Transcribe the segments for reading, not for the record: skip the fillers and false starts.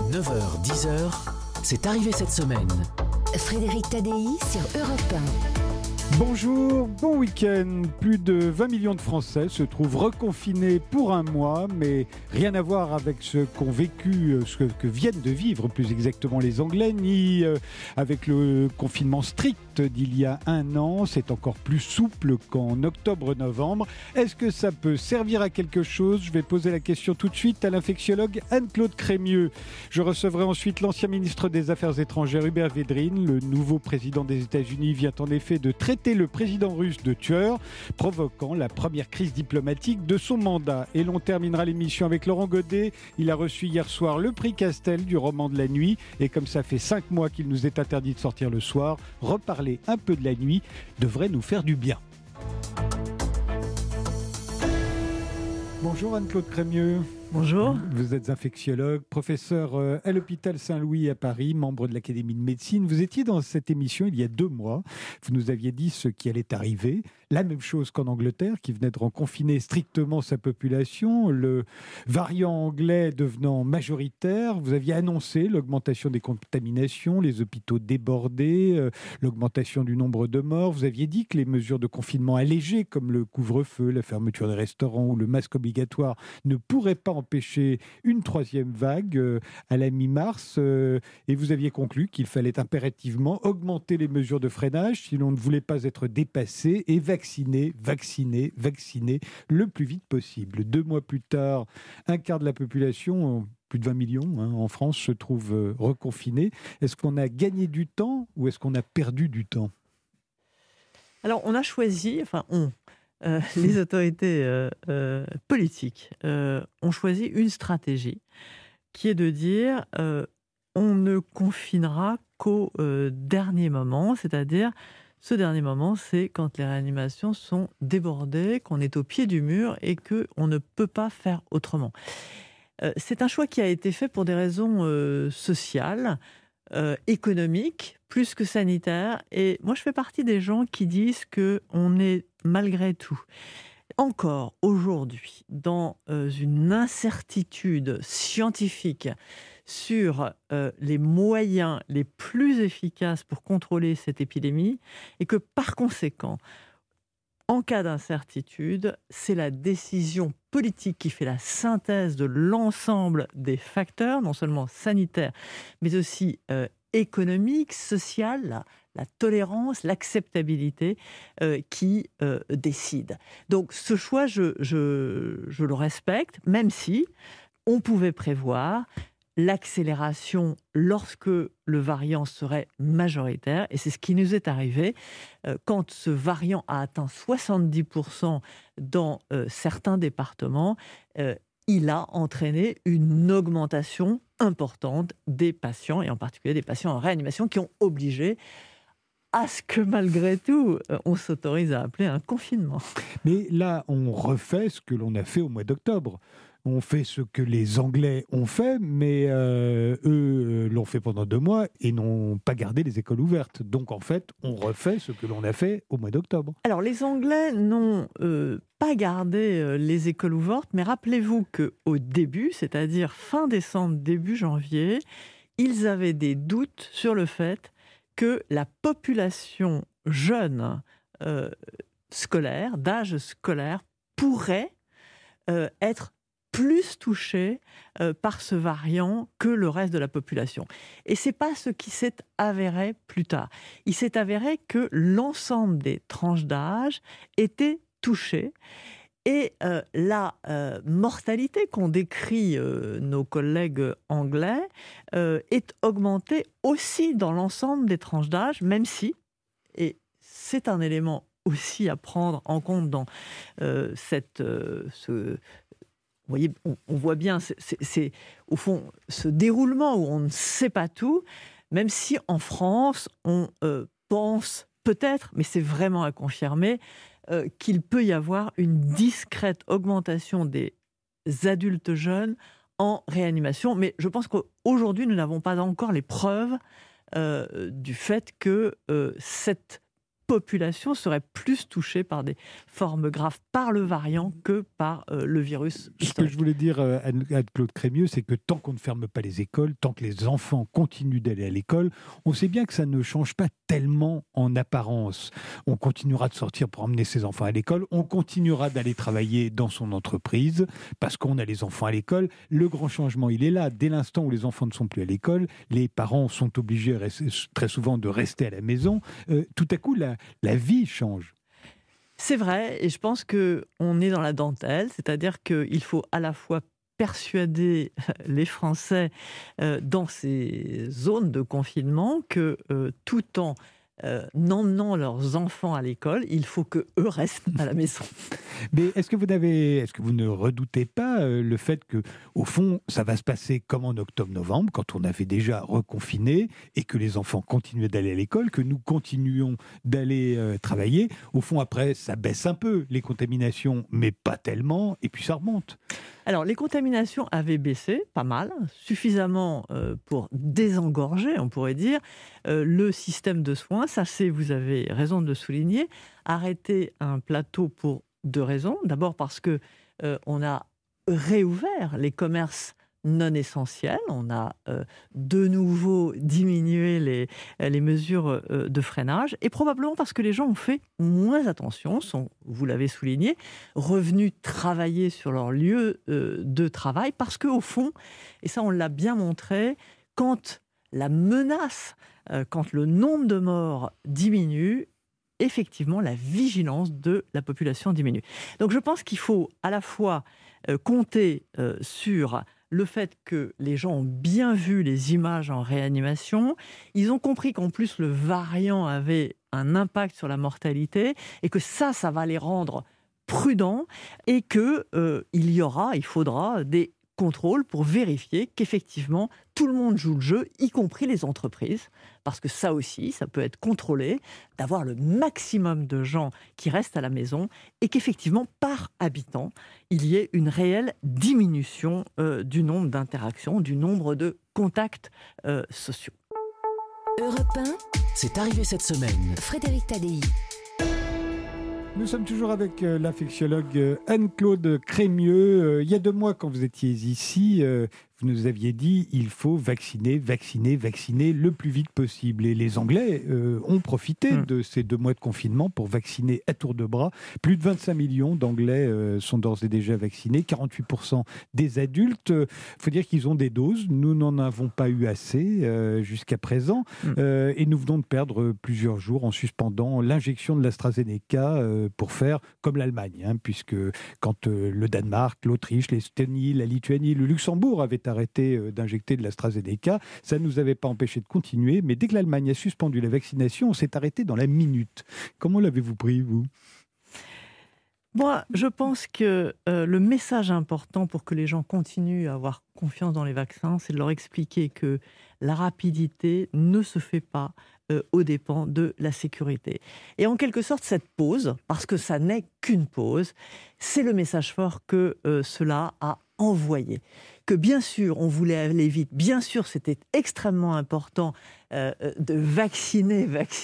9h-10h, c'est arrivé cette semaine. Frédéric Tadei sur Europe 1. Bonjour, bon week-end. Plus de 20 millions de Français se trouvent reconfinés pour un mois, mais rien à voir avec ce qu'ont vécu, ce que viennent de vivre plus exactement les Anglais, ni avec le confinement strict d'il y a un an. C'est encore plus souple qu'en octobre-novembre. Est-ce que ça peut servir à quelque chose ? Je vais poser la question tout de suite à l'infectiologue Anne-Claude Crémieux. Je recevrai ensuite l'ancien ministre des Affaires étrangères Hubert Védrine. Le nouveau président des États-Unis vient en effet de traiter le président russe de tueur, provoquant la première crise diplomatique de son mandat. Et l'on terminera l'émission avec Laurent Godet. Il a reçu hier soir le prix Castel du roman de la nuit. Et comme ça fait 5 mois qu'il nous est interdit de sortir le soir, reparler un peu de la nuit devrait nous faire du bien. Bonjour Anne-Claude Crémieux. Bonjour. Vous êtes infectiologue, professeur à l'hôpital Saint-Louis à Paris, membre de l'Académie de médecine. Vous étiez dans cette émission il y a 2 mois. Vous nous aviez dit ce qui allait arriver. La même chose qu'en Angleterre, qui venait de reconfiner strictement sa population, le variant anglais devenant majoritaire. Vous aviez annoncé l'augmentation des contaminations, les hôpitaux débordés, l'augmentation du nombre de morts. Vous aviez dit que les mesures de confinement allégées, comme le couvre-feu, la fermeture des restaurants ou le masque obligatoire, ne pourraient pas empêcher une 3e vague à la mi-mars. Et vous aviez conclu qu'il fallait impérativement augmenter les mesures de freinage si l'on ne voulait pas être dépassé et vacciner le plus vite possible. 2 mois plus tard, un quart de la population, plus de 20 millions en France, se trouve reconfinée. Est-ce qu'on a gagné du temps ou est-ce qu'on a perdu du temps ? Alors, on a choisi, les autorités politiques ont choisi une stratégie qui est de dire on ne confinera qu'au dernier moment, c'est-à-dire ce dernier moment, c'est quand les réanimations sont débordées, qu'on est au pied du mur et qu'on ne peut pas faire autrement. C'est un choix qui a été fait pour des raisons sociales, économiques, plus que sanitaires. Et moi, je fais partie des gens qui disent qu'on est malgré tout, encore aujourd'hui, dans une incertitude scientifique sur les moyens les plus efficaces pour contrôler cette épidémie, et que par conséquent, en cas d'incertitude, c'est la décision politique qui fait la synthèse de l'ensemble des facteurs, non seulement sanitaires, mais aussi économiques, sociales, la tolérance, l'acceptabilité qui décide. Donc ce choix, je le respecte, même si on pouvait prévoir l'accélération lorsque le variant serait majoritaire. Et c'est ce qui nous est arrivé quand ce variant a atteint 70% dans certains départements. Il a entraîné une augmentation importante des patients, et en particulier des patients en réanimation, qui ont obligé à ce que malgré tout, on s'autorise à appeler un confinement. Mais là, on refait ce que l'on a fait au mois d'octobre. On fait ce que les Anglais ont fait, mais eux l'ont fait pendant 2 mois et n'ont pas gardé les écoles ouvertes. Donc en fait, on refait ce que l'on a fait au mois d'octobre. Alors les Anglais n'ont pas gardé les écoles ouvertes, mais rappelez-vous qu'au début, c'est-à-dire fin décembre, début janvier, ils avaient des doutes sur le fait que la population jeune scolaire, d'âge scolaire, pourrait être plus touchée par ce variant que le reste de la population. Et ce n'est pas ce qui s'est avéré plus tard. Il s'est avéré que l'ensemble des tranches d'âge étaient touchées. Et la mortalité qu'ont décrit nos collègues anglais est augmentée aussi dans l'ensemble des tranches d'âge, même si, et c'est un élément aussi à prendre en compte dans vous voyez, on voit bien, c'est au fond ce déroulement où on ne sait pas tout, même si en France, on pense peut-être, mais c'est vraiment à confirmer, qu'il peut y avoir une discrète augmentation des adultes jeunes en réanimation. Mais je pense qu'aujourd'hui, nous n'avons pas encore les preuves du fait que cette population serait plus touchée par des formes graves par le variant que par le virus historique. Ce que je voulais dire à Claude Crémieux, c'est que tant qu'on ne ferme pas les écoles, tant que les enfants continuent d'aller à l'école, on sait bien que ça ne change pas tellement en apparence. On continuera de sortir pour emmener ses enfants à l'école, on continuera d'aller travailler dans son entreprise, parce qu'on a les enfants à l'école. Le grand changement, il est là. Dès l'instant où les enfants ne sont plus à l'école, les parents sont obligés très souvent de rester à la maison. Tout à coup, la vie change. C'est vrai, et je pense qu'on est dans la dentelle, c'est-à-dire qu'il faut à la fois persuader les Français dans ces zones de confinement que tout en n'emmenant leurs enfants à l'école, il faut qu'eux restent à la maison. Mais est-ce que vous ne redoutez pas le fait que, au fond, ça va se passer comme en octobre-novembre, quand on avait déjà reconfiné et que les enfants continuaient d'aller à l'école, que nous continuions d'aller travailler. Au fond, après, ça baisse un peu les contaminations, mais pas tellement, et puis ça remonte. Alors, les contaminations avaient baissé, pas mal, suffisamment pour désengorger, on pourrait dire, le système de soins. Ça, c'est, vous avez raison de le souligner, arrêter un plateau pour 2 raisons. D'abord parce que on a réouvert les commerces non essentiels. On a de nouveau diminué les mesures de freinage, et probablement parce que les gens ont fait moins attention, sont, vous l'avez souligné, revenus travailler sur leur lieu de travail, parce qu'au fond, et ça on l'a bien montré, quand la menace, quand le nombre de morts diminue, effectivement, la vigilance de la population diminue. Donc je pense qu'il faut à la fois compter sur le fait que les gens ont bien vu les images en réanimation, ils ont compris qu'en plus le variant avait un impact sur la mortalité et que ça va les rendre prudents, et il faudra des contrôle pour vérifier qu'effectivement tout le monde joue le jeu, y compris les entreprises, parce que ça aussi, ça peut être contrôlé, d'avoir le maximum de gens qui restent à la maison et qu'effectivement, par habitant, il y ait une réelle diminution du nombre d'interactions, du nombre de contacts sociaux. Europe 1, C'est arrivé cette semaine. Frédéric Tadei. Nous sommes toujours avec l'infectiologue Anne-Claude Crémieux. Il y a 2 mois, quand vous étiez ici, vous nous aviez dit il faut vacciner le plus vite possible. Et les Anglais ont profité de ces 2 mois de confinement pour vacciner à tour de bras. Plus de 25 millions d'Anglais sont d'ores et déjà vaccinés, 48% des adultes. Il faut dire qu'ils ont des doses. Nous n'en avons pas eu assez jusqu'à présent. Et nous venons de perdre plusieurs jours en suspendant l'injection de l'AstraZeneca pour faire comme l'Allemagne. Puisque quand le Danemark, l'Autriche, l'Estonie, la Lituanie, le Luxembourg avaient arrêté d'injecter de l'AstraZeneca, ça ne nous avait pas empêché de continuer, mais dès que l'Allemagne a suspendu la vaccination, on s'est arrêté dans la minute. Comment l'avez-vous pris, vous ? Moi, je pense que le message important pour que les gens continuent à avoir confiance dans les vaccins, c'est de leur expliquer que la rapidité ne se fait pas aux dépens de la sécurité. Et en quelque sorte, cette pause, parce que ça n'est qu'une pause, c'est le message fort que cela a envoyé. Que bien sûr, on voulait aller vite, bien sûr, c'était extrêmement important de vacciner,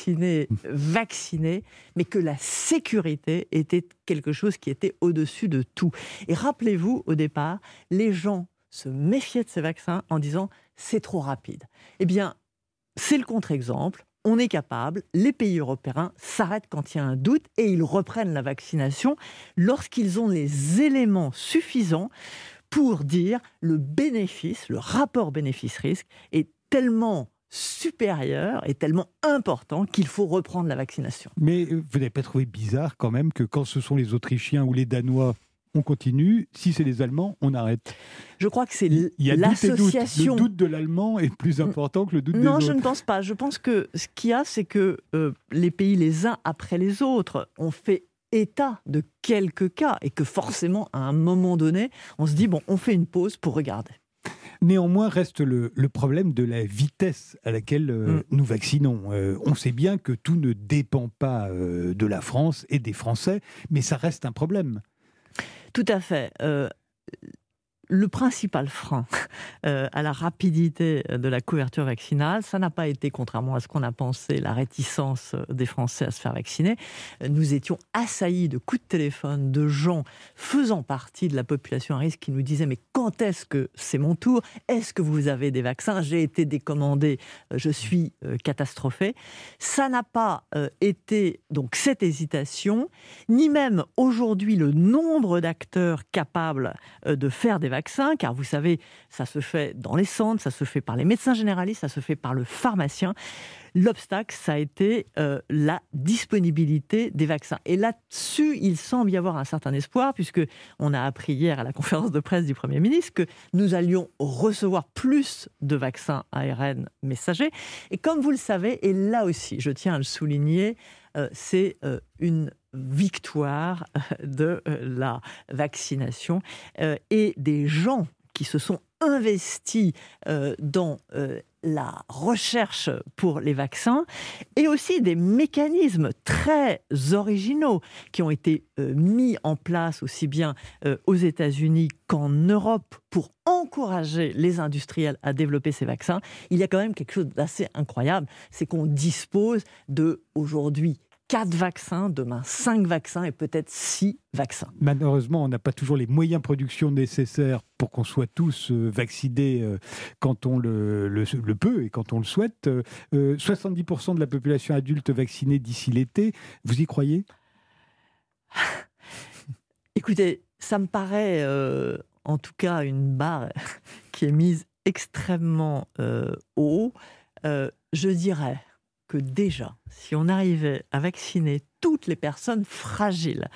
mais que la sécurité était quelque chose qui était au-dessus de tout. Et rappelez-vous, au départ, les gens se méfiaient de ces vaccins en disant « c'est trop rapide ». Eh bien, c'est le contre-exemple. On est capable, les pays européens s'arrêtent quand il y a un doute et ils reprennent la vaccination lorsqu'ils ont les éléments suffisants pour dire le bénéfice, le rapport bénéfice-risque est tellement supérieur et tellement important qu'il faut reprendre la vaccination. Mais vous n'avez pas trouvé bizarre quand même que quand ce sont les Autrichiens ou les Danois, on continue, si c'est les Allemands, on arrête? Je crois que c'est l'association. Le doute de l'Allemand est plus important que le doute des autres. Non, je ne pense pas. Je pense que ce qu'il y a, c'est que les pays les uns après les autres ont fait état de quelques cas et que forcément, à un moment donné, on se dit, bon, on fait une pause pour regarder. Néanmoins, reste le problème de la vitesse à laquelle nous vaccinons. On sait bien que tout ne dépend pas de la France et des Français, mais ça reste un problème. Tout à fait. le principal frein à la rapidité de la couverture vaccinale, ça n'a pas été, contrairement à ce qu'on a pensé, la réticence des Français à se faire vacciner. Nous étions assaillis de coups de téléphone de gens faisant partie de la population à risque qui nous disaient « Mais quand est-ce que c'est mon tour ? Est-ce que vous avez des vaccins ? J'ai été décommandé, je suis catastrophé. » Ça n'a pas été donc cette hésitation, ni même aujourd'hui le nombre d'acteurs capables de faire des vaccins, car vous savez, ça se fait dans les centres, ça se fait par les médecins généralistes, ça se fait par le pharmacien. L'obstacle, ça a été la disponibilité des vaccins. Et là-dessus, il semble y avoir un certain espoir, puisque on a appris hier à la conférence de presse du Premier ministre que nous allions recevoir plus de vaccins ARN messagers. Et comme vous le savez, et là aussi, je tiens à le souligner, c'est une victoire de la vaccination et des gens qui se sont investis dans la recherche pour les vaccins et aussi des mécanismes très originaux qui ont été mis en place aussi bien aux États-Unis qu'en Europe pour encourager les industriels à développer ces vaccins. Il y a quand même quelque chose d'assez incroyable, c'est qu'on dispose de aujourd'hui 4 vaccins, demain 5 vaccins et peut-être 6 vaccins. Malheureusement, on n'a pas toujours les moyens de production nécessaires pour qu'on soit tous vaccinés quand on le peut et quand on le souhaite. 70% de la population adulte vaccinée d'ici l'été, vous y croyez ? Écoutez, ça me paraît en tout cas une barre qui est mise extrêmement haut. Je dirais que déjà, si on arrivait à vacciner toutes les personnes fragiles,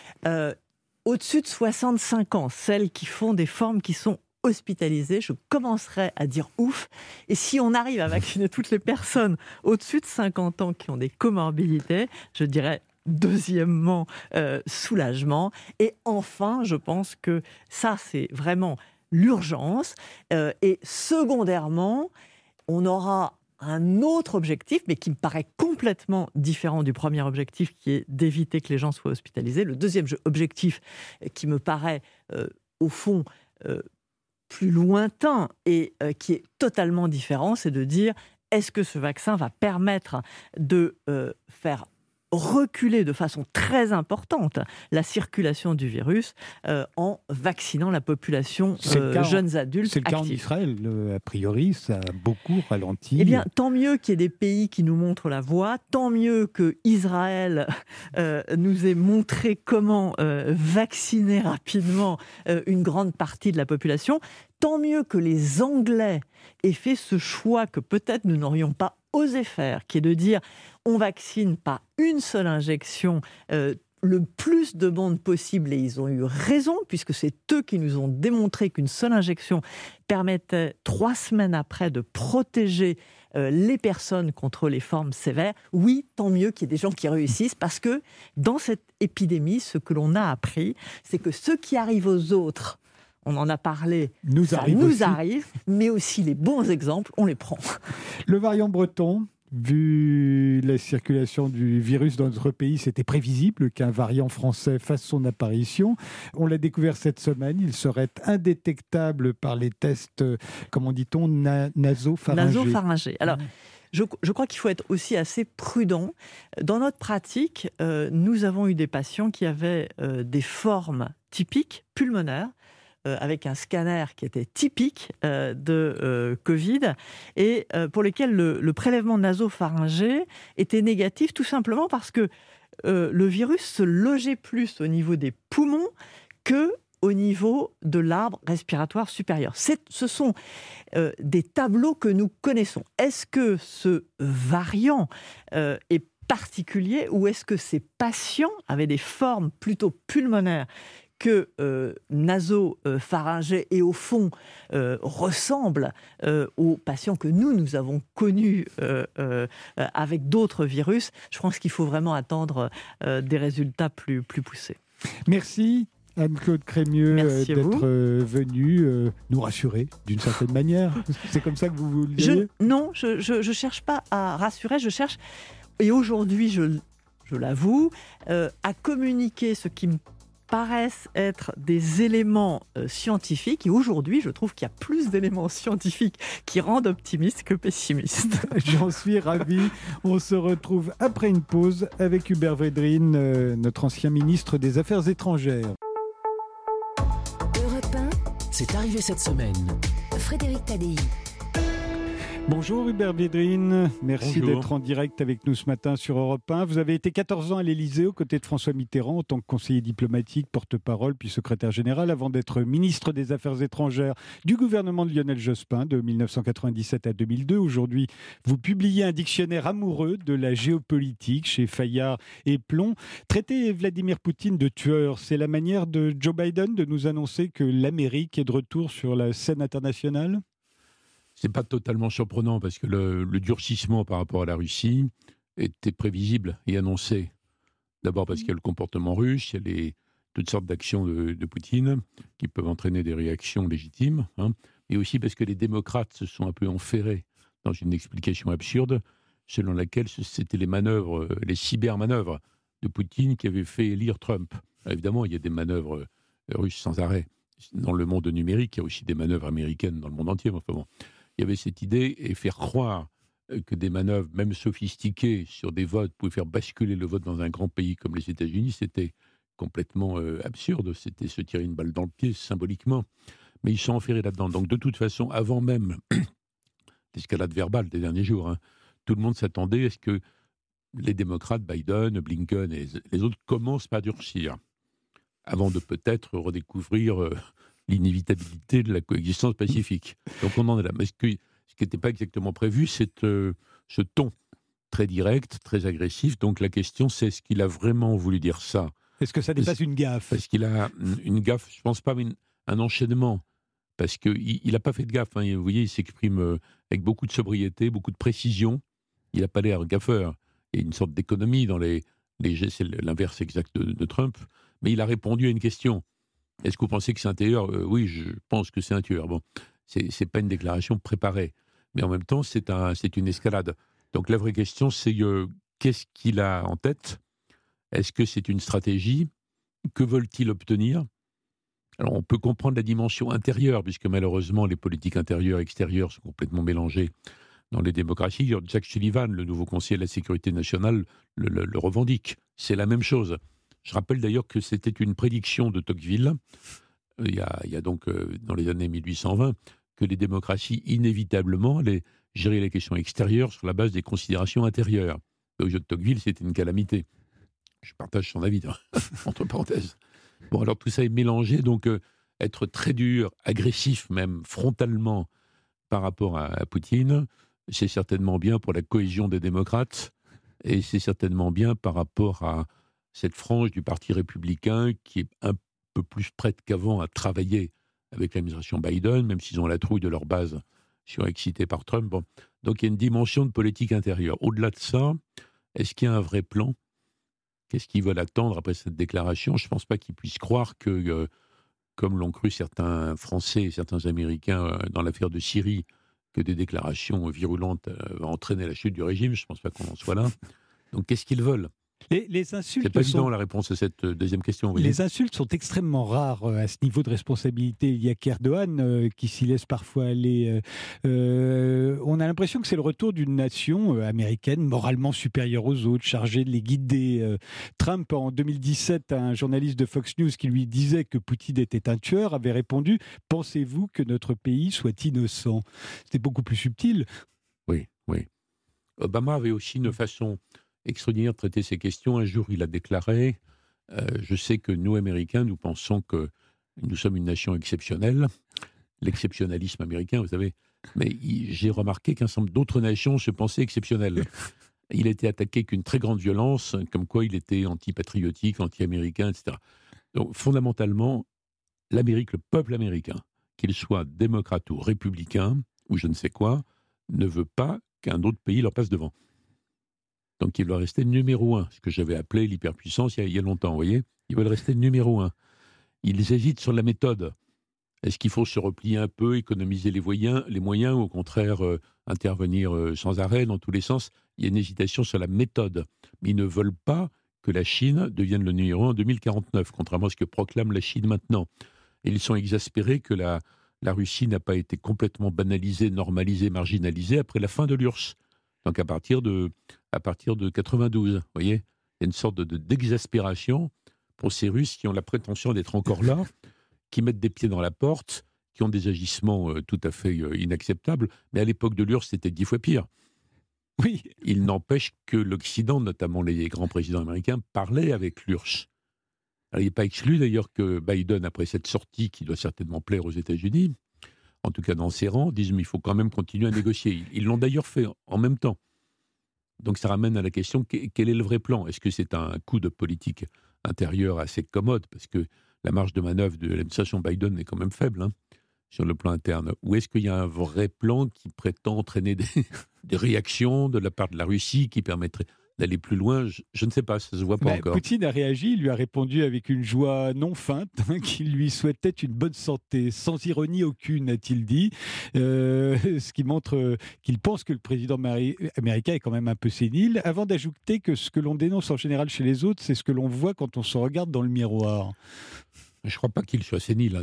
au-dessus de 65 ans, celles qui font des formes qui sont hospitalisées, je commencerais à dire ouf. Et si on arrive à vacciner toutes les personnes au-dessus de 50 ans qui ont des comorbidités, je dirais deuxièmement soulagement. Et enfin, je pense que ça, c'est vraiment l'urgence. Et secondairement, on aura un autre objectif, mais qui me paraît complètement différent du premier objectif, qui est d'éviter que les gens soient hospitalisés. Le deuxième objectif, qui me paraît, au fond, plus lointain et qui est totalement différent, c'est de dire, est-ce que ce vaccin va permettre de faire reculer de façon très importante la circulation du virus en vaccinant la population jeunes adultes. C'est le cas en Israël, a priori, ça a beaucoup ralenti. Eh bien, tant mieux qu'il y ait des pays qui nous montrent la voie, tant mieux que Israël nous ait montré comment vacciner rapidement une grande partie de la population, tant mieux que les Anglais aient fait ce choix que peut-être nous n'aurions pas osé faire, qui est de dire on vaccine par une seule injection le plus de monde possible, et ils ont eu raison, puisque c'est eux qui nous ont démontré qu'une seule injection permettait 3 semaines après de protéger les personnes contre les formes sévères. Oui, tant mieux qu'il y ait des gens qui réussissent, parce que dans cette épidémie, ce que l'on a appris, c'est que ce qui arrive aux autres, on en a parlé, nous arrive, mais aussi les bons exemples, on les prend. Le variant breton, vu la circulation du virus dans notre pays, c'était prévisible qu'un variant français fasse son apparition. On l'a découvert cette semaine, il serait indétectable par les tests, comment dit-on, nasopharyngés. Alors, je crois qu'il faut être aussi assez prudent. Dans notre pratique, nous avons eu des patients qui avaient des formes typiques pulmonaires, avec un scanner qui était typique de Covid et pour lesquels le prélèvement nasopharyngé était négatif, tout simplement parce que le virus se logeait plus au niveau des poumons que au niveau de l'arbre respiratoire supérieur. Ce sont des tableaux que nous connaissons. Est-ce que ce variant est particulier, ou est-ce que ces patients avaient des formes plutôt pulmonaires que nasopharyngés et au fond ressemblent aux patients que nous avons connus avec d'autres virus? Je pense qu'il faut vraiment attendre des résultats plus poussés. Merci Anne-Claude Crémieux d'être venue nous rassurer d'une certaine manière. C'est comme ça que vous le disiez ? Non, je cherche pas à rassurer, je cherche, et aujourd'hui je l'avoue, à communiquer ce qui me paraissent être des éléments scientifiques. Et aujourd'hui, je trouve qu'il y a plus d'éléments scientifiques qui rendent optimistes que pessimistes. J'en suis ravi. On se retrouve après une pause avec Hubert Védrine, notre ancien ministre des Affaires étrangères. Europe 1, C'est arrivé cette semaine. Frédéric Tadei. Bonjour Hubert Védrine, merci Bonjour. d'être en direct avec nous ce matin sur Europe 1. Vous avez été 14 ans à l'Élysée aux côtés de François Mitterrand en tant que conseiller diplomatique, porte-parole puis secrétaire général avant d'être ministre des Affaires étrangères du gouvernement de Lionel Jospin de 1997 à 2002. Aujourd'hui, vous publiez un dictionnaire amoureux de la géopolitique chez Fayard et Plon. Traiter Vladimir Poutine de tueur, c'est la manière de Joe Biden de nous annoncer que l'Amérique est de retour sur la scène internationale ? C'est pas totalement surprenant parce que le durcissement par rapport à la Russie était prévisible et annoncé. D'abord parce qu'il y a le comportement russe, il y a toutes sortes d'actions de Poutine qui peuvent entraîner des réactions légitimes, et aussi parce que les démocrates se sont un peu enferrés dans une explication absurde selon laquelle c'était les manœuvres, les cybermanœuvres de Poutine qui avaient fait élire Trump. Alors évidemment, il y a des manœuvres russes sans arrêt dans le monde numérique, il y a aussi des manœuvres américaines dans le monde entier. Enfin bon. Il y avait cette idée et faire croire que des manœuvres, même sophistiquées, sur des votes, pouvaient faire basculer le vote dans un grand pays comme les États-Unis, c'était complètement absurde. C'était se tirer une balle dans le pied, symboliquement. Mais ils sont enferrés là-dedans. Donc, de toute façon, avant même l'escalade verbale des derniers jours, tout le monde s'attendait à ce que les démocrates, Biden, Blinken et les autres, commencent par durcir, avant de peut-être redécouvrir l'inévitabilité de la coexistence pacifique. Donc on en est là. Mais ce qui n'était pas exactement prévu, c'est ce ton très direct, très agressif. Donc la question, c'est est-ce qu'il a vraiment voulu dire ça ? Est-ce que ça n'est pas une gaffe ? Parce qu'il a une gaffe, je ne pense pas, mais un enchaînement. Parce qu'il n'a pas fait de gaffe. Vous voyez, il s'exprime avec beaucoup de sobriété, beaucoup de précision. Il n'a pas l'air gaffeur. Il y a une sorte d'économie dans les gestes, c'est l'inverse exact de Trump. Mais il a répondu à une question. Est-ce que vous pensez que c'est un tueur ? Oui, je pense que c'est un tueur. Bon, c'est pas une déclaration préparée, mais en même temps, c'est une escalade. Donc la vraie question, c'est qu'est-ce qu'il a en tête ? Est-ce que c'est une stratégie ? Que veulent-ils obtenir ? Alors on peut comprendre la dimension intérieure, puisque malheureusement, les politiques intérieures et extérieures sont complètement mélangées dans les démocraties. Jack Sullivan, le nouveau conseiller de la sécurité nationale, le revendique. C'est la même chose. Je rappelle d'ailleurs que c'était une prédiction de Tocqueville, il y a donc dans les années 1820, que les démocraties inévitablement allaient gérer les questions extérieures sur la base des considérations intérieures. Au jeu de Tocqueville, c'était une calamité. Je partage son avis, entre parenthèses. Bon, alors tout ça est mélangé, donc être très dur, agressif même, frontalement par rapport à Poutine, c'est certainement bien pour la cohésion des démocrates, et c'est certainement bien par rapport à cette frange du Parti républicain qui est un peu plus prête qu'avant à travailler avec l'administration Biden, même s'ils ont la trouille de leur base surexcitée par Trump. Bon. Donc il y a une dimension de politique intérieure. Au-delà de ça, est-ce qu'il y a un vrai plan ? Qu'est-ce qu'ils veulent attendre après cette déclaration ? Je ne pense pas qu'ils puissent croire que, comme l'ont cru certains Français et certains Américains dans l'affaire de Syrie, que des déclarations virulentes vont entraîner la chute du régime. Je ne pense pas qu'on en soit là. Donc qu'est-ce qu'ils veulent ? Les insultes c'est pas évident la réponse à cette deuxième question. Les insultes sont extrêmement rares à ce niveau de responsabilité. Il y a qu'Erdogan qui s'y laisse parfois aller. On a l'impression que c'est le retour d'une nation américaine moralement supérieure aux autres, chargée de les guider. Trump, en 2017, à un journaliste de Fox News qui lui disait que Poutine était un tueur, avait répondu « Pensez-vous que notre pays soit innocent ?» C'était beaucoup plus subtil. Oui. Obama avait aussi une façon extraordinaire de traiter ces questions. Un jour, il a déclaré je sais que nous, Américains, nous pensons que nous sommes une nation exceptionnelle. L'exceptionnalisme américain, vous savez. Mais j'ai remarqué qu'un certain nombre d'autres nations se pensaient exceptionnelles. Il a été attaqué avec une très grande violence, comme quoi il était anti-patriotique, anti-américain, etc. Donc, fondamentalement, l'Amérique, le peuple américain, qu'il soit démocrate ou républicain, ou je ne sais quoi, ne veut pas qu'un autre pays leur passe devant. Donc, il doit rester numéro 1, ce que j'avais appelé l'hyperpuissance il y a longtemps, vous voyez. Ils veulent rester numéro 1. Ils hésitent sur la méthode. Est-ce qu'il faut se replier un peu, économiser les moyens ou au contraire intervenir sans arrêt dans tous les sens ? Il y a une hésitation sur la méthode. Mais ils ne veulent pas que la Chine devienne le numéro 1 en 2049, contrairement à ce que proclame la Chine maintenant. Et ils sont exaspérés que la Russie n'a pas été complètement banalisée, normalisée, marginalisée après la fin de l'URSS. Donc à partir de 92, vous voyez, il y a une sorte d'exaspération pour ces Russes qui ont la prétention d'être encore là, qui mettent des pieds dans la porte, qui ont des agissements tout à fait inacceptables. Mais à l'époque de l'URSS, c'était 10 fois pire. Oui. Il n'empêche que l'Occident, notamment les grands présidents américains, parlaient avec l'URSS. Alors, il n'est pas exclu d'ailleurs que Biden, après cette sortie qui doit certainement plaire aux États-Unis, en tout cas dans ses rangs, disent mais il faut quand même continuer à négocier. Ils l'ont d'ailleurs fait en même temps. Donc ça ramène à la question, quel est le vrai plan ? Est-ce que c'est un coup de politique intérieure assez commode, parce que la marge de manœuvre de l'administration Biden est quand même faible sur le plan interne, ou est-ce qu'il y a un vrai plan qui prétend entraîner des réactions de la part de la Russie qui permettrait d'aller plus loin? Je ne sais pas, ça ne se voit pas encore. Poutine a réagi, il lui a répondu avec une joie non feinte, qu'il lui souhaitait une bonne santé, sans ironie aucune, a-t-il dit, ce qui montre qu'il pense que le président américain est quand même un peu sénile, avant d'ajouter que ce que l'on dénonce en général chez les autres, c'est ce que l'on voit quand on se regarde dans le miroir. Je ne crois pas qu'il soit sénile,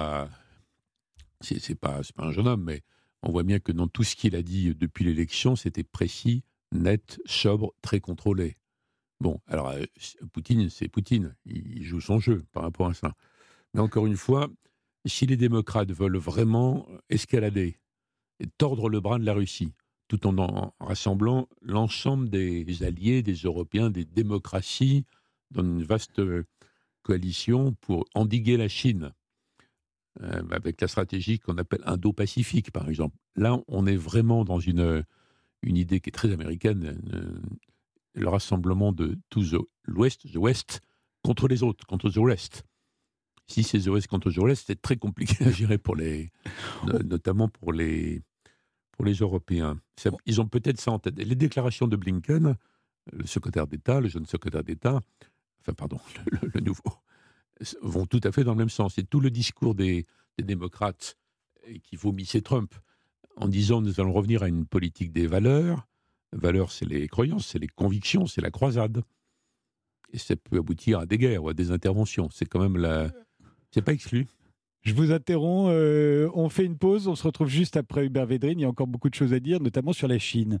c'est pas un jeune homme, mais on voit bien que dans tout ce qu'il a dit depuis l'élection, c'était précis, net, sobre, très contrôlé. Bon, alors Poutine, c'est Poutine, il joue son jeu par rapport à ça. Mais encore une fois, si les démocrates veulent vraiment escalader et tordre le bras de la Russie, tout en rassemblant l'ensemble des alliés, des Européens, des démocraties, dans une vaste coalition pour endiguer la Chine, avec la stratégie qu'on appelle Indo-Pacifique, par exemple. Là, on est vraiment dans une idée qui est très américaine, le rassemblement de tous l'Ouest, the West, contre les autres, contre the West. Si c'est the West contre the West, c'est très compliqué à gérer notamment pour les Européens. Ils ont peut-être ça en tête. Les déclarations de Blinken, le secrétaire d'État, le jeune secrétaire d'État, le nouveau, vont tout à fait dans le même sens. Et tout le discours des démocrates qui vomissaient Trump en disant nous allons revenir à une politique des valeurs. Valeurs, c'est les croyances, c'est les convictions, c'est la croisade. Et ça peut aboutir à des guerres ou à des interventions. C'est quand même c'est pas exclu. Je vous interromps, on fait une pause, on se retrouve juste après Hubert Védrine. Il y a encore beaucoup de choses à dire, notamment sur la Chine.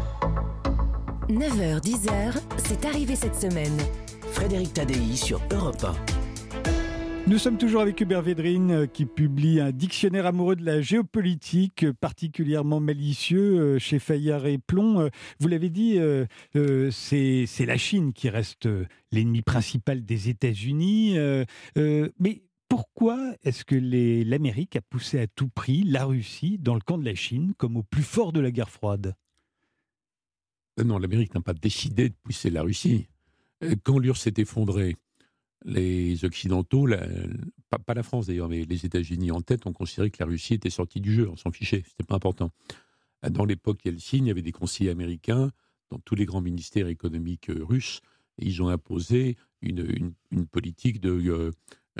9h, 10h, c'est arrivé cette semaine. Frédéric Tadei sur Europe 1. Nous sommes toujours avec Hubert Védrine qui publie un dictionnaire amoureux de la géopolitique particulièrement malicieux chez Fayard et Plon. Vous l'avez dit, c'est la Chine qui reste l'ennemi principal des États-Unis. Mais pourquoi est-ce que l'Amérique a poussé à tout prix la Russie dans le camp de la Chine comme au plus fort de la guerre froide ? Non, l'Amérique n'a pas décidé de pousser la Russie. Quand l'URSS s'est effondrée, les Occidentaux, pas la France d'ailleurs, mais les États-Unis en tête, ont considéré que la Russie était sortie du jeu. On s'en fichait, c'était pas important. Dans l'époque Yeltsin, il y avait des conseillers américains dans tous les grands ministères économiques russes, et ils ont imposé une politique de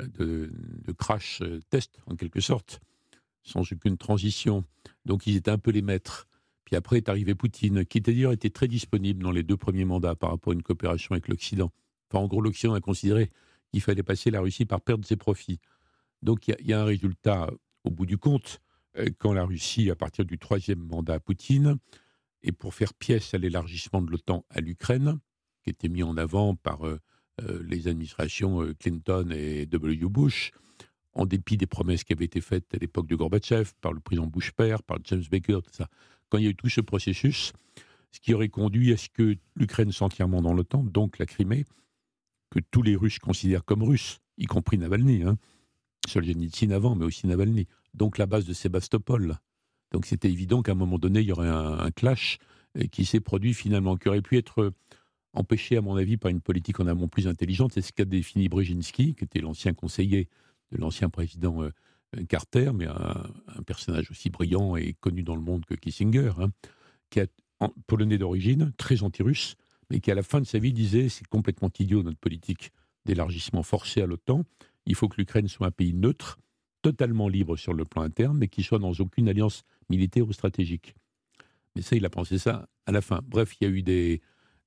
crash test, en quelque sorte, sans aucune transition. Donc ils étaient un peu les maîtres. Puis après est arrivé Poutine, qui d'ailleurs était très disponible dans les 2 premiers mandats par rapport à une coopération avec l'Occident. Enfin, en gros, l'Occident a considéré qu'il fallait passer la Russie par perdre ses profits. Donc il y a un résultat au bout du compte, quand la Russie, à partir du 3e mandat Poutine, et pour faire pièce à l'élargissement de l'OTAN à l'Ukraine, qui était mis en avant par les administrations Clinton et W. Bush, en dépit des promesses qui avaient été faites à l'époque de Gorbatchev, par le président Bush père, par James Baker, tout ça. Quand il y a eu tout ce processus, ce qui aurait conduit à ce que l'Ukraine soit entièrement dans l'OTAN, donc la Crimée, que tous les Russes considèrent comme Russes, y compris Navalny, Solzhenitsyn avant, mais aussi Navalny, donc la base de Sébastopol. Donc c'était évident qu'à un moment donné, il y aurait un clash qui s'est produit finalement, qui aurait pu être empêché, à mon avis, par une politique en amont plus intelligente. C'est ce qu'a défini Brzezinski, qui était l'ancien conseiller de l'ancien président Carter, mais un personnage aussi brillant et connu dans le monde que Kissinger, qui est polonais d'origine, très anti-russe, mais qui à la fin de sa vie disait c'est complètement idiot notre politique d'élargissement forcé à l'OTAN, il faut que l'Ukraine soit un pays neutre, totalement libre sur le plan interne, mais qui soit dans aucune alliance militaire ou stratégique. Mais ça, il a pensé ça à la fin. Bref, il y a eu des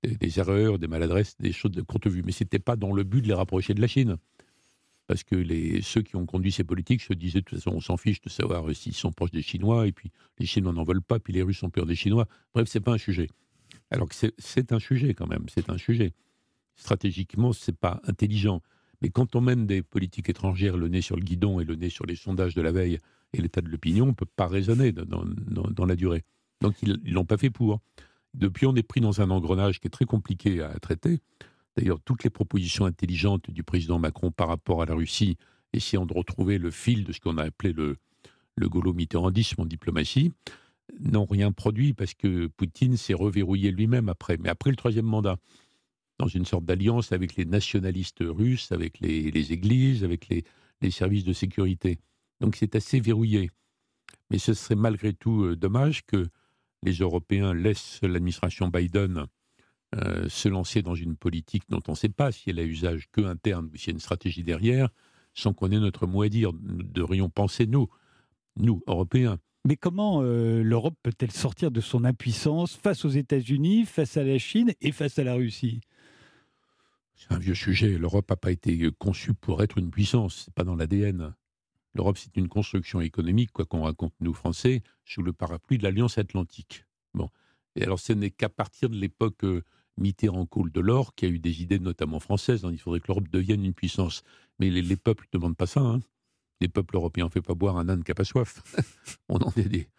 des erreurs, des maladresses, des choses de courte vue. Mais ce n'était pas dans le but de les rapprocher de la Chine. Parce que ceux qui ont conduit ces politiques se disaient, de toute façon, on s'en fiche de savoir s'ils sont proches des Chinois, et puis les Chinois n'en veulent pas, puis les Russes ont peur des Chinois. Bref, ce n'est pas un sujet. Alors que c'est un sujet quand même, c'est un sujet. Stratégiquement, ce n'est pas intelligent. Mais quand on mène des politiques étrangères le nez sur le guidon et le nez sur les sondages de la veille et l'état de l'opinion, on ne peut pas raisonner dans la durée. Donc ils ne l'ont pas fait pour. Depuis, on est pris dans un engrenage qui est très compliqué à traiter. D'ailleurs, toutes les propositions intelligentes du président Macron par rapport à la Russie, essayant de retrouver le fil de ce qu'on a appelé le gaulo-mitterrandisme en diplomatie, n'ont rien produit parce que Poutine s'est reverrouillé lui-même après. Mais après le 3e mandat, dans une sorte d'alliance avec les nationalistes russes, avec les églises, avec les services de sécurité. Donc c'est assez verrouillé. Mais ce serait malgré tout dommage que les Européens laissent l'administration Biden se lancer dans une politique dont on ne sait pas si elle a usage que interne ou s'il y a une stratégie derrière, sans qu'on ait notre mot à dire. Nous devrions penser, nous, Européens. Mais comment l'Europe peut-elle sortir de son impuissance face aux États-Unis, face à la Chine et face à la Russie ? C'est un vieux sujet. L'Europe n'a pas été conçue pour être une puissance. Ce n'est pas dans l'ADN. L'Europe, c'est une construction économique, quoi qu'on raconte nous Français, sous le parapluie de l'Alliance Atlantique. Bon. Et alors, ce n'est qu'à partir de l'époque Mitterrand-Kohl-Delors qu'il y a eu des idées, notamment françaises. Il faudrait que l'Europe devienne une puissance. Mais les peuples ne demandent pas ça. Hein. Les peuples européens ne font pas boire un âne qui n'a pas soif. On en a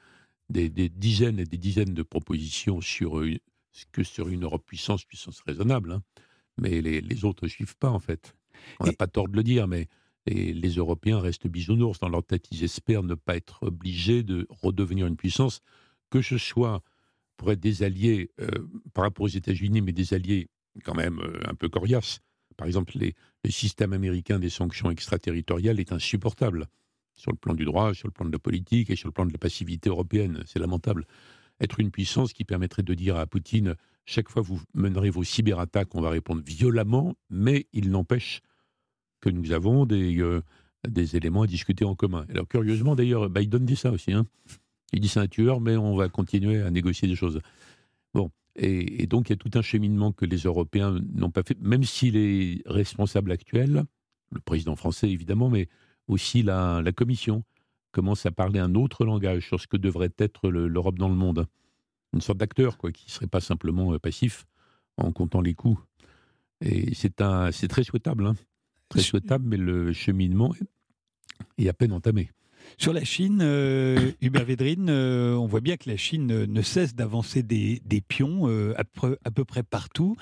des dizaines et des dizaines de propositions sur une Europe puissance raisonnable. Hein. Mais les autres ne suivent pas, en fait. On n'a pas tort de le dire, mais les Européens restent bisounours. Dans leur tête, ils espèrent ne pas être obligés de redevenir une puissance, que ce soit pour être des alliés par rapport aux États-Unis, mais des alliés quand même un peu coriaces. Par exemple, le système américain des sanctions extraterritoriales est insupportable sur le plan du droit, sur le plan de la politique et sur le plan de la passivité européenne. C'est lamentable. Être une puissance qui permettrait de dire à Poutine, chaque fois que vous mènerez vos cyberattaques, on va répondre violemment, mais il n'empêche que nous avons des éléments à discuter en commun. Alors curieusement, d'ailleurs, Biden dit ça aussi. Hein. Il dit c'est un tueur, mais on va continuer à négocier des choses. Bon, et donc il y a tout un cheminement que les Européens n'ont pas fait, même si les responsables actuels, le président français évidemment, mais aussi la Commission, commencent à parler un autre langage sur ce que devrait être l'Europe dans le monde. Une sorte d'acteur, quoi, qui ne serait pas simplement passif en comptant les coups. Et c'est très souhaitable, hein. Très souhaitable, mais le cheminement est à peine entamé. Sur la Chine, Hubert Védrine, on voit bien que la Chine ne cesse d'avancer des pions à peu près partout,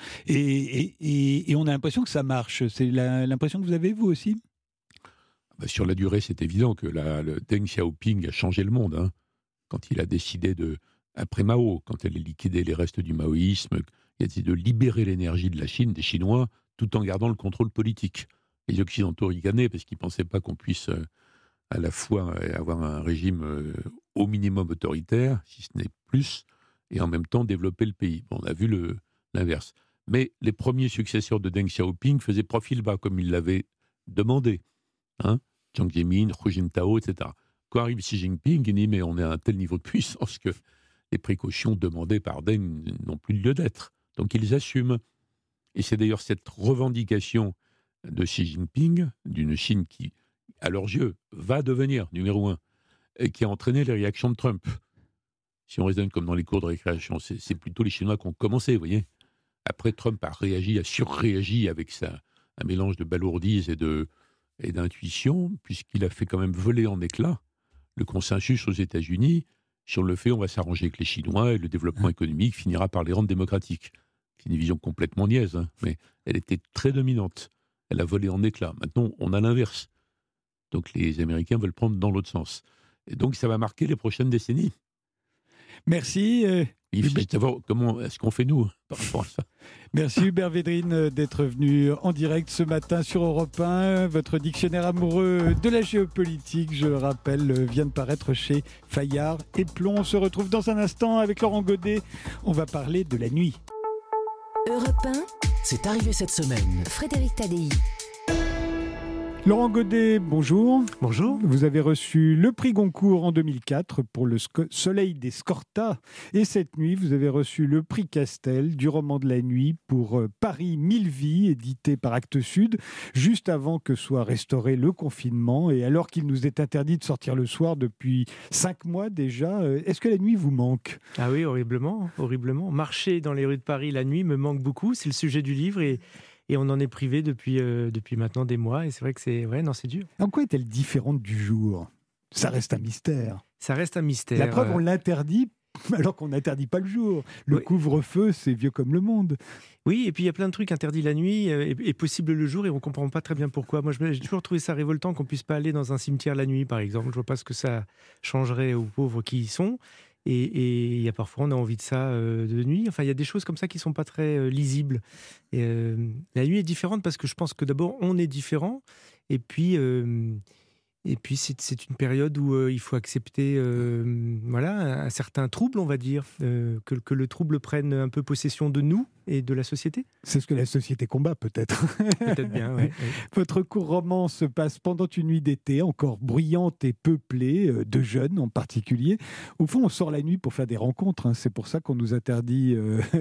et on a l'impression que ça marche. C'est l'impression que vous avez, vous aussi ? Sur la durée, c'est évident que le Deng Xiaoping a changé le monde. Hein, quand il a décidé après Mao, quand elle a liquidé les restes du maoïsme, il a décidé de libérer l'énergie de la Chine, des Chinois, tout en gardant le contrôle politique. Les Occidentaux ricanaient parce qu'ils ne pensaient pas qu'on puisse à la fois avoir un régime au minimum autoritaire, si ce n'est plus, et en même temps développer le pays. Bon, on a vu l'inverse. Mais les premiers successeurs de Deng Xiaoping faisaient profil bas, comme ils l'avaient demandé. Hein, Jiang Zemin, Hu Jintao, etc. Quand arrive Xi Jinping, il dit mais on est à un tel niveau de puissance que les précautions demandées par Deng n'ont plus lieu d'être. Donc ils assument. Et c'est d'ailleurs cette revendication de Xi Jinping, d'une Chine qui, à leurs yeux, va devenir numéro 1, et qui a entraîné les réactions de Trump. Si on raisonne comme dans les cours de récréation, c'est plutôt les Chinois qui ont commencé, vous voyez. Après, Trump a surréagi avec un mélange de balourdise et d'intuition, puisqu'il a fait quand même voler en éclats le consensus aux États-Unis sur le fait on va s'arranger avec les Chinois et le développement économique finira par les rendre démocratiques. C'est une vision complètement niaise, hein, mais elle était très dominante. Elle a volé en éclats. Maintenant, on a l'inverse. Donc les Américains veulent prendre dans l'autre sens. Et donc ça va marquer les prochaines décennies. Merci. Il faut savoir comment est-ce qu'on fait nous par rapport à ça. Merci Hubert Védrine d'être venu en direct ce matin sur Europe 1. Votre dictionnaire amoureux de la géopolitique, je le rappelle, vient de paraître chez Fayard et Plon. On se retrouve dans un instant avec Laurent Godet. On va parler de la nuit. Europe 1, C'est arrivé cette semaine. Frédéric Tadei. Laurent Godet, bonjour. Bonjour. Vous avez reçu le prix Goncourt en 2004 pour le Soleil des Scortas. Et cette nuit, vous avez reçu le prix Castel du roman de la nuit pour Paris 1000 vies, édité par Actes Sud, juste avant que soit restauré le confinement et alors qu'il nous est interdit de sortir le soir depuis 5 mois déjà. Est-ce que la nuit vous manque ? Ah oui, horriblement, horriblement. Marcher dans les rues de Paris la nuit me manque beaucoup, c'est le sujet du livre et on en est privé depuis maintenant des mois. Et c'est vrai que c'est dur. En quoi est-elle différente du jour ? Ça reste un mystère. Ça reste un mystère. La preuve, on l'interdit alors qu'on n'interdit pas le jour. Le couvre-feu, c'est vieux comme le monde. Oui, et puis il y a plein de trucs interdits la nuit et possibles le jour et on ne comprend pas très bien pourquoi. Moi, j'ai toujours trouvé ça révoltant qu'on ne puisse pas aller dans un cimetière la nuit, par exemple. Je ne vois pas ce que ça changerait aux pauvres qui y sont. Et il y a parfois, on a envie de ça de nuit. Enfin, il y a des choses comme ça qui ne sont pas très lisibles. Et, la nuit est différente parce que je pense que d'abord, on est différent. Et puis c'est une période où il faut accepter un certain trouble, on va dire, que le trouble prenne un peu possession de nous et de la société. C'est ce que la société combat, peut-être. Peut-être bien, oui. Votre court roman se passe pendant une nuit d'été, encore bruyante et peuplée, de jeunes en particulier. Au fond, on sort la nuit pour faire des rencontres. C'est pour ça qu'on nous interdit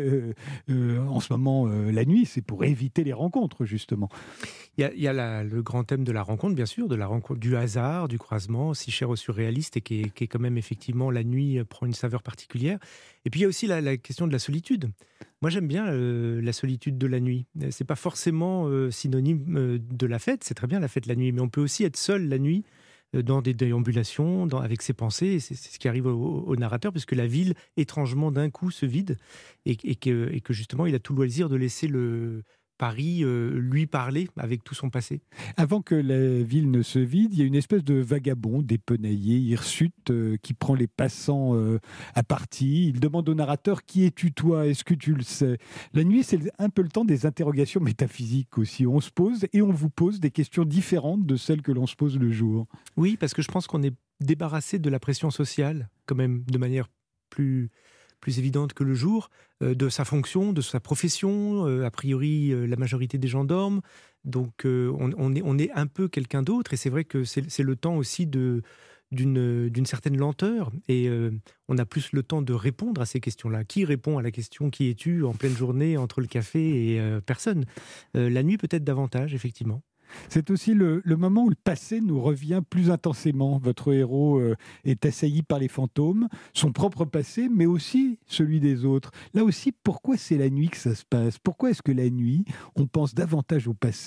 en ce moment la nuit. C'est pour éviter les rencontres, justement. Il y a le grand thème de la rencontre, bien sûr, de la rencontre, du hasard, du croisement, si cher aux surréalistes et qui est quand même effectivement, la nuit prend une saveur particulière. Et puis il y a aussi la question de la solitude. Moi j'aime bien la solitude de la nuit. C'est pas forcément synonyme de la fête, c'est très bien la fête la nuit, mais on peut aussi être seul la nuit dans des déambulations, avec ses pensées. C'est ce qui arrive au narrateur, puisque la ville, étrangement, d'un coup, se vide et que justement, il a tout le loisir de laisser Paris lui parler avec tout son passé. Avant que la ville ne se vide, il y a une espèce de vagabond dépenaillé, hirsute, qui prend les passants à partie. Il demande au narrateur « Qui es-tu toi ? Est-ce que tu le sais ?» La nuit, c'est un peu le temps des interrogations métaphysiques aussi. On se pose et on vous pose des questions différentes de celles que l'on se pose le jour. Oui, parce que je pense qu'on est débarrassé de la pression sociale, quand même, de manière plus évidente que le jour, de sa fonction, de sa profession. A priori, la majorité des gens dorment. Donc, on est un peu quelqu'un d'autre. Et c'est vrai que c'est le temps aussi d'une certaine lenteur. Et on a plus le temps de répondre à ces questions-là. Qui répond à la question « Qui es-tu » en pleine journée, entre le café et personne ? La nuit, peut-être davantage, effectivement. C'est aussi le moment où le passé nous revient plus intensément. Votre héros est assailli par les fantômes, son propre passé, mais aussi celui des autres. Là aussi, pourquoi c'est la nuit que ça se passe ? Pourquoi est-ce que la nuit, on pense davantage au passé ?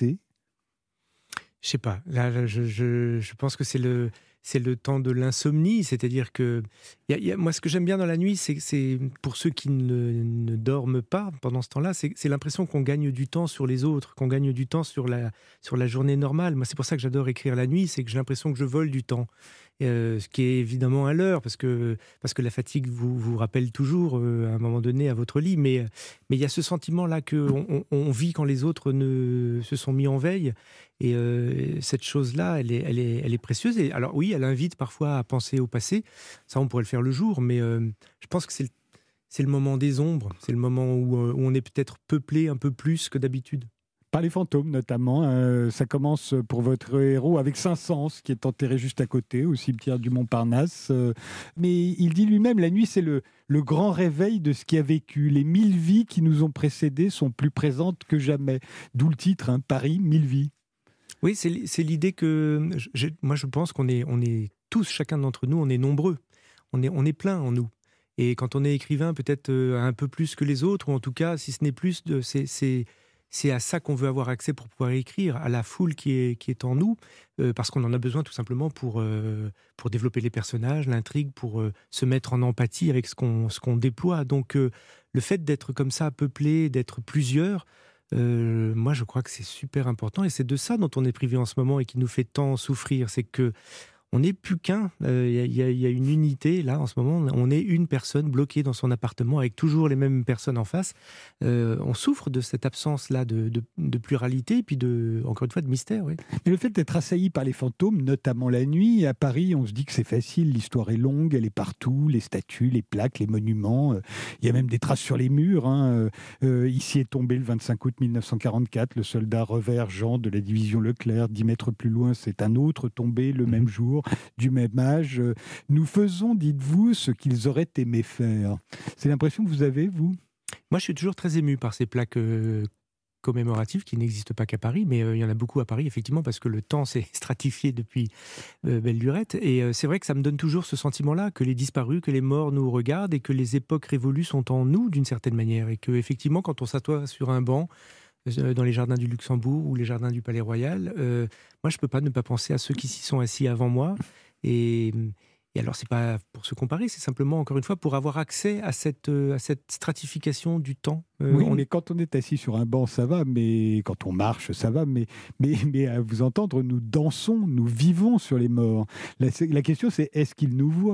Je sais pas. Là, je pense que c'est le temps de l'insomnie, c'est-à-dire que moi, ce que j'aime bien dans la nuit, c'est pour ceux qui ne dorment pas pendant ce temps-là, c'est l'impression qu'on gagne du temps sur les autres, qu'on gagne du temps sur la journée normale. Moi, c'est pour ça que j'adore écrire la nuit, c'est que j'ai l'impression que je vole du temps. Ce qui est évidemment un leurre, parce que la fatigue vous rappelle toujours à un moment donné à votre lit, mais il y a ce sentiment-là qu'on vit quand les autres se sont mis en veille, et cette chose-là, elle est précieuse. Et alors oui, elle invite parfois à penser au passé, ça on pourrait le faire le jour, mais je pense que c'est le moment des ombres, c'est le moment où on est peut-être peuplé un peu plus que d'habitude. Par les fantômes notamment. Ça commence pour votre héros avec Saint-Saëns qui est enterré juste à côté au cimetière du Montparnasse. Mais il dit lui-même, la nuit c'est le grand réveil de ce qui a vécu. Les 1000 vies qui nous ont précédés sont plus présentes que jamais. D'où le titre, Paris 1000 vies. Oui, c'est l'idée que moi je pense qu'on est tous, chacun d'entre nous, on est nombreux. On est plein en nous. Et quand on est écrivain, peut-être un peu plus que les autres, ou en tout cas, si ce n'est plus, c'est à ça qu'on veut avoir accès pour pouvoir écrire, à la foule qui est en nous, parce qu'on en a besoin tout simplement pour développer les personnages, l'intrigue, pour se mettre en empathie avec ce qu'on déploie. Donc le fait d'être comme ça, peuplé, d'être plusieurs, moi je crois que c'est super important, et c'est de ça dont on est privé en ce moment et qui nous fait tant souffrir, c'est que on n'est plus qu'un. Il y a une unité, là, en ce moment. On est une personne bloquée dans son appartement avec toujours les mêmes personnes en face. On souffre de cette absence-là de pluralité, et puis encore une fois, de mystère. Oui. Mais le fait d'être assailli par les fantômes, notamment la nuit, à Paris, on se dit que c'est facile, l'histoire est longue, elle est partout, les statues, les plaques, les monuments. Il y a même des traces sur les murs. Ici est tombé le 25 août 1944, le soldat Revers Jean de la division Leclerc. 10 mètres plus loin, c'est un autre tombé le même jour, du même âge. Nous faisons, dites-vous, ce qu'ils auraient aimé faire. C'est l'impression que vous avez, vous ? Moi, je suis toujours très ému par ces plaques commémoratives qui n'existent pas qu'à Paris, mais il y en a beaucoup à Paris, effectivement, parce que le temps s'est stratifié depuis belle lurette. Et c'est vrai que ça me donne toujours ce sentiment-là, que les disparus, que les morts nous regardent et que les époques révolues sont en nous, d'une certaine manière. Et que, effectivement, quand on s'assoit sur un banc, dans les jardins du Luxembourg ou les jardins du Palais Royal, moi, je ne peux pas ne pas penser à ceux qui s'y sont assis avant moi. Et alors, c'est pas pour se comparer, c'est simplement, encore une fois, pour avoir accès à cette stratification du temps. Mais quand on est assis sur un banc, ça va, mais quand on marche, ça va. Mais à vous entendre, nous dansons, nous vivons sur les morts. La question, c'est est-ce qu'ils nous voient ?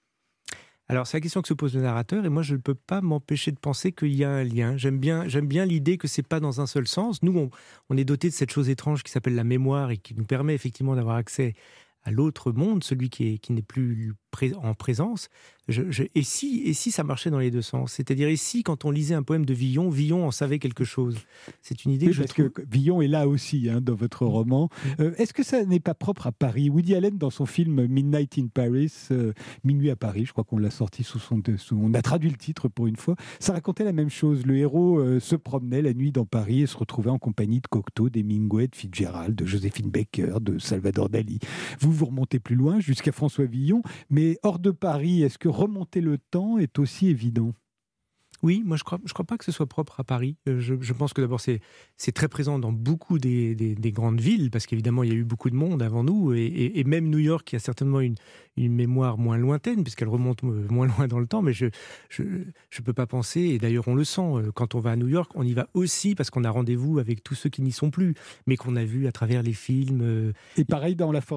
Alors, c'est la question que se pose le narrateur, et moi, je ne peux pas m'empêcher de penser qu'il y a un lien. J'aime bien l'idée que c'est pas dans un seul sens. Nous, on est doté de cette chose étrange qui s'appelle la mémoire et qui nous permet effectivement d'avoir accès à l'autre monde, celui qui n'est plus en présence. Et si ça marchait dans les deux sens ? C'est-à-dire, et si, quand on lisait un poème de Villon, Villon en savait quelque chose ? C'est une idée que je trouve... que Villon est là aussi, dans votre roman. Est-ce que ça n'est pas propre à Paris ? Woody Allen, dans son film Midnight in Paris, Minuit à Paris, je crois qu'on l'a sorti on a traduit le titre pour une fois, ça racontait la même chose. Le héros se promenait la nuit dans Paris et se retrouvait en compagnie de Cocteau, d'Hemingway, de Fitzgerald, de Joséphine Baker, de Salvador Dali. Vous remontez plus loin, jusqu'à François Villon, mais hors de Paris, est-ce que remonter le temps est aussi évident ? Oui, moi je crois pas que ce soit propre à Paris. Je pense que d'abord c'est très présent dans beaucoup des grandes villes, parce qu'évidemment il y a eu beaucoup de monde avant nous, et même New York qui a certainement une mémoire moins lointaine, puisqu'elle remonte moins loin dans le temps, mais je peux pas penser, et d'ailleurs on le sent, quand on va à New York, on y va aussi parce qu'on a rendez-vous avec tous ceux qui n'y sont plus, mais qu'on a vu à travers les films. Et pareil dans la forêt ?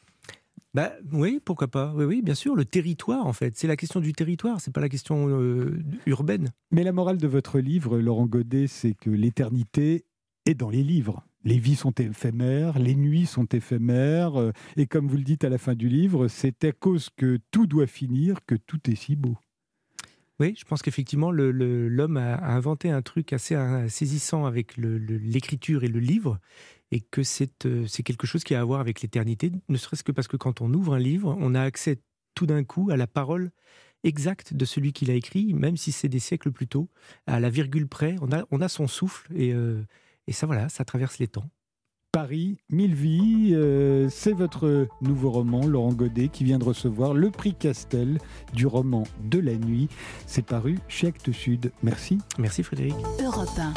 Oui, pourquoi pas. Oui, bien sûr. Le territoire, en fait. C'est la question du territoire, c'est pas la question urbaine. Mais la morale de votre livre, Laurent Godet, c'est que l'éternité est dans les livres. Les vies sont éphémères, les nuits sont éphémères. Et comme vous le dites à la fin du livre, c'est à cause que tout doit finir que tout est si beau. Oui, je pense qu'effectivement, l'homme a inventé un truc assez saisissant avec l'écriture et le livre, et que c'est quelque chose qui a à voir avec l'éternité, ne serait-ce que parce que quand on ouvre un livre, on a accès tout d'un coup à la parole exacte de celui qui l'a écrit, même si c'est des siècles plus tôt, à la virgule près, on a son souffle, et ça, voilà, ça traverse les temps. Paris, 1000 vies, c'est votre nouveau roman, Laurent Godet, qui vient de recevoir le prix Castel du roman de la nuit. C'est paru chez Actes Sud. Merci. Merci Frédéric. Europe 1.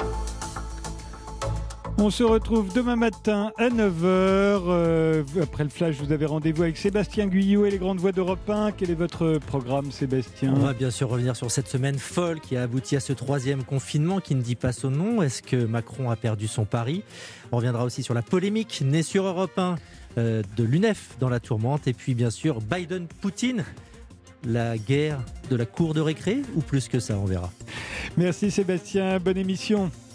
On se retrouve demain matin à 9h. Après le flash, vous avez rendez-vous avec Sébastien Guyot et les grandes voix d'Europe 1. Quel est votre programme, Sébastien ? On va bien sûr revenir sur cette semaine folle qui a abouti à ce 3e confinement qui ne dit pas son nom. Est-ce que Macron a perdu son pari ? On reviendra aussi sur la polémique née sur Europe 1 de l'UNEF dans la tourmente. Et puis bien sûr, Biden-Poutine, la guerre de la cour de récré, ou plus que ça, on verra. Merci Sébastien, bonne émission.